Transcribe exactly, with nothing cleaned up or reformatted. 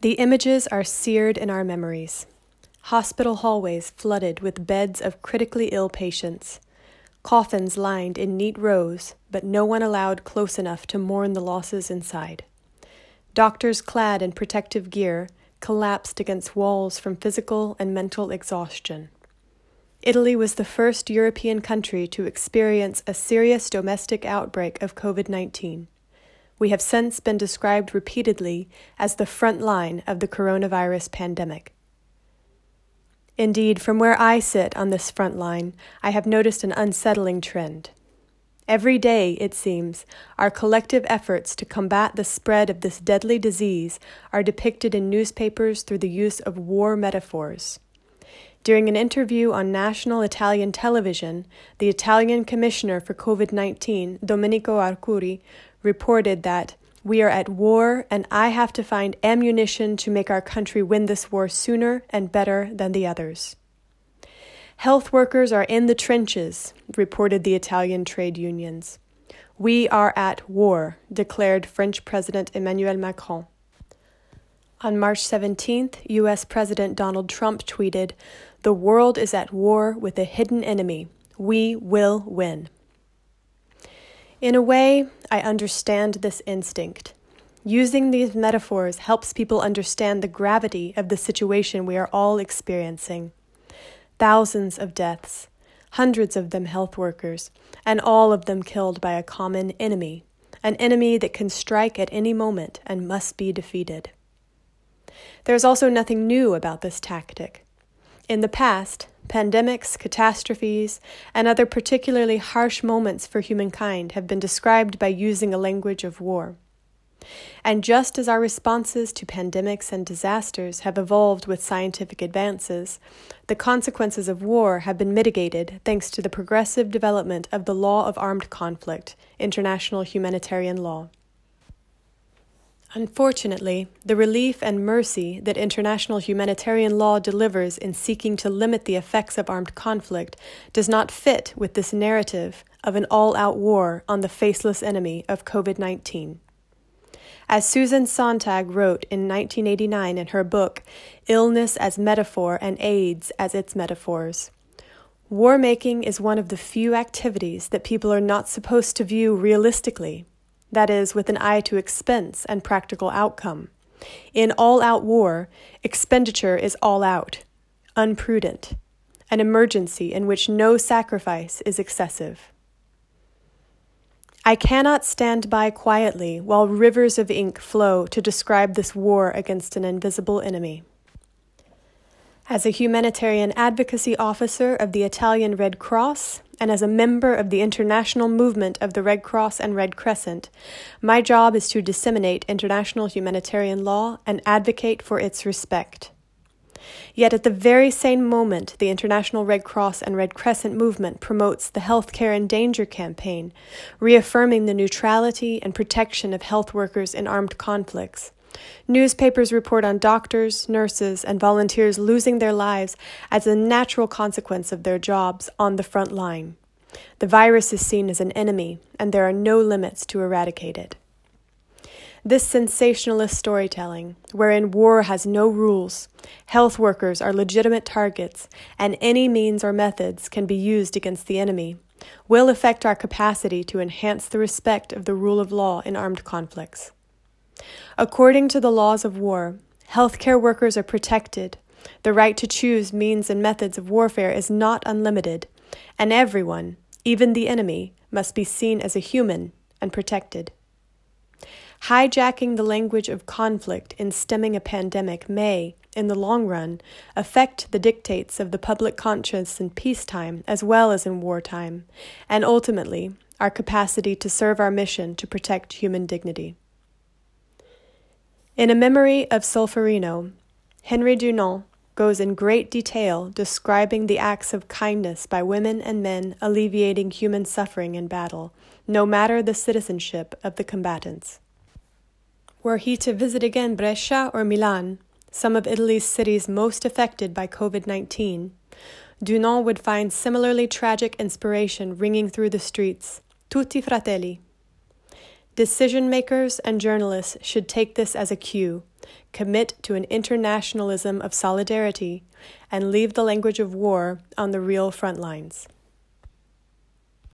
The images are seared in our memories. Hospital hallways flooded with beds of critically ill patients. Coffins lined in neat rows, but no one allowed close enough to mourn the losses inside. Doctors clad in protective gear collapsed against walls from physical and mental exhaustion. Italy was the first European country to experience a serious domestic outbreak of COVID nineteen. We have since been described repeatedly as the front line of the coronavirus pandemic. Indeed, from where I sit on this front line, I have noticed an unsettling trend. Every day, it seems, our collective efforts to combat the spread of this deadly disease are depicted in newspapers through the use of war metaphors. During an interview on national Italian television, the Italian Commissioner for COVID nineteen, Domenico Arcuri, reported that, "We are at war, and I have to find ammunition to make our country win this war sooner and better than the others." Health workers are in the trenches, reported the Italian trade unions. "We are at war," declared French President Emmanuel Macron. On March seventeenth, U S President Donald Trump tweeted, "The world is at war with a hidden enemy. We will win." In a way, I understand this instinct. Using these metaphors helps people understand the gravity of the situation we are all experiencing. Thousands of deaths, hundreds of them health workers, and all of them killed by a common enemy, an enemy that can strike at any moment and must be defeated. There is also nothing new about this tactic. In the past, pandemics, catastrophes, and other particularly harsh moments for humankind have been described by using a language of war. And just as our responses to pandemics and disasters have evolved with scientific advances, the consequences of war have been mitigated thanks to the progressive development of the law of armed conflict, international humanitarian law. Unfortunately, the relief and mercy that international humanitarian law delivers in seeking to limit the effects of armed conflict does not fit with this narrative of an all-out war on the faceless enemy of COVID nineteen. As Susan Sontag wrote in nineteen eighty-nine in her book, Illness as Metaphor and AIDS as Its Metaphors, war-making is one of the few activities that people are not supposed to view realistically. That is, with an eye to expense and practical outcome. In all-out war, expenditure is all out, unprudent, an emergency in which no sacrifice is excessive. I cannot stand by quietly while rivers of ink flow to describe this war against an invisible enemy. As a humanitarian advocacy officer of the Italian Red Cross, and as a member of the international movement of the Red Cross and Red Crescent, my job is to disseminate international humanitarian law and advocate for its respect. Yet at the very same moment, the International Red Cross and Red Crescent movement promotes the Healthcare in Danger campaign, reaffirming the neutrality and protection of health workers in armed conflicts. Newspapers report on doctors, nurses, and volunteers losing their lives as a natural consequence of their jobs on the front line. The virus is seen as an enemy, and there are no limits to eradicate it. This sensationalist storytelling, wherein war has no rules, health workers are legitimate targets, and any means or methods can be used against the enemy, will affect our capacity to enhance the respect of the rule of law in armed conflicts. According to the laws of war, healthcare workers are protected. The right to choose means and methods of warfare is not unlimited, and everyone, even the enemy, must be seen as a human and protected. Hijacking the language of conflict in stemming a pandemic may, in the long run, affect the dictates of the public conscience in peacetime as well as in wartime, and ultimately, our capacity to serve our mission to protect human dignity. In A Memory of Solferino, Henry Dunant goes in great detail describing the acts of kindness by women and men alleviating human suffering in battle, no matter the citizenship of the combatants. Were he to visit again Brescia or Milan, some of Italy's cities most affected by COVID nineteen, Dunant would find similarly tragic inspiration ringing through the streets, tutti fratelli. Decision makers and journalists should take this as a cue, commit to an internationalism of solidarity, and leave the language of war on the real front lines.